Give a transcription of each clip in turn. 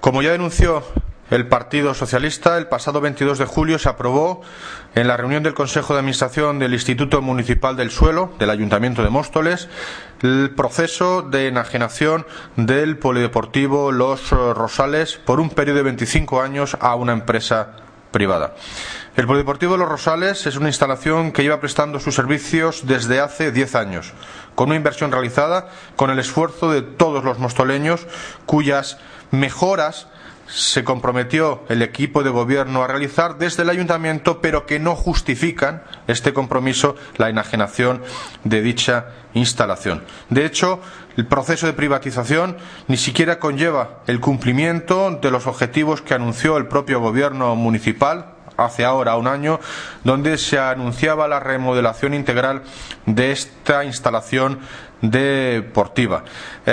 Como ya denunció el Partido Socialista, el pasado 22 de julio se aprobó en la reunión del Consejo de Administración del Instituto Municipal del Suelo, del Ayuntamiento de Móstoles, el proceso de enajenación del Polideportivo Los Rosales por un periodo de 25 años a una empresa privada. El Polideportivo Los Rosales es una instalación que lleva prestando sus servicios desde hace 10 años, con una inversión realizada con el esfuerzo de todos los mostoleños, cuyas mejoras se comprometió el equipo de gobierno a realizar desde el ayuntamiento, pero que no justifican este compromiso la enajenación de dicha instalación. De hecho, el proceso de privatización ni siquiera conlleva el cumplimiento de los objetivos que anunció el propio gobierno municipal hace ahora un año, donde se anunciaba la remodelación integral de esta instalación deportiva.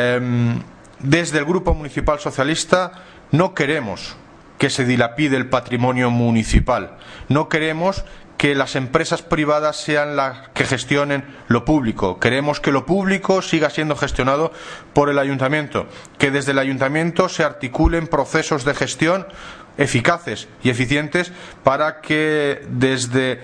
Desde el Grupo Municipal Socialista no queremos que se dilapide el patrimonio municipal, no queremos que las empresas privadas sean las que gestionen lo público. Queremos que lo público siga siendo gestionado por el ayuntamiento, que desde el ayuntamiento se articulen procesos de gestión eficaces y eficientes para que desde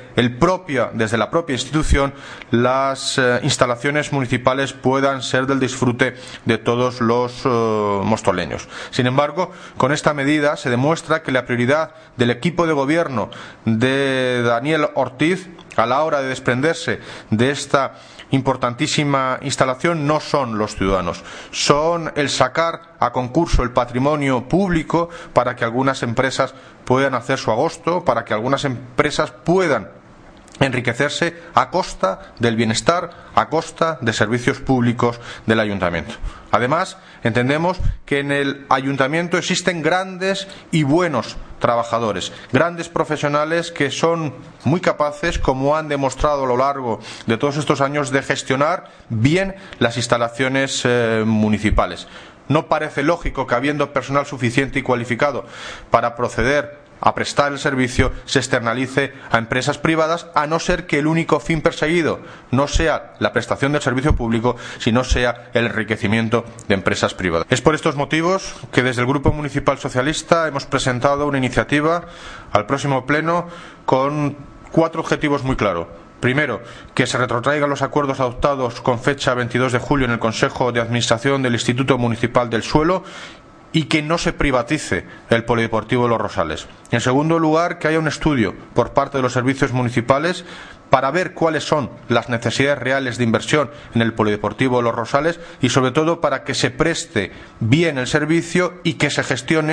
la propia institución las instalaciones municipales puedan ser del disfrute de todos los mostoleños. Sin embargo, con esta medida se demuestra que la prioridad del equipo de gobierno de Daniel Ortiz a la hora de desprenderse de esta importantísima instalación no son los ciudadanos, son el sacar a concurso el patrimonio público para que algunas empresas puedan hacer su agosto, para que algunas empresas puedan enriquecerse a costa del bienestar, a costa de servicios públicos del ayuntamiento. Además, entendemos que en el ayuntamiento existen grandes y buenos trabajadores, grandes profesionales que son muy capaces, como han demostrado a lo largo de todos estos años, de gestionar bien las instalaciones municipales. No parece lógico que, habiendo personal suficiente y cualificado para proceder a prestar el servicio, se externalice a empresas privadas, a no ser que el único fin perseguido no sea la prestación del servicio público, sino sea el enriquecimiento de empresas privadas. Es por estos motivos que desde el Grupo Municipal Socialista hemos presentado una iniciativa al próximo pleno con 4 objetivos muy claros. Primero, que se retrotraigan los acuerdos adoptados con fecha 22 de julio en el Consejo de Administración del Instituto Municipal del Suelo y que no se privatice el Polideportivo Los Rosales. En segundo lugar, que haya un estudio por parte de los servicios municipales para ver cuáles son las necesidades reales de inversión en el Polideportivo Los Rosales y, sobre todo, para que se preste bien el servicio y que se gestione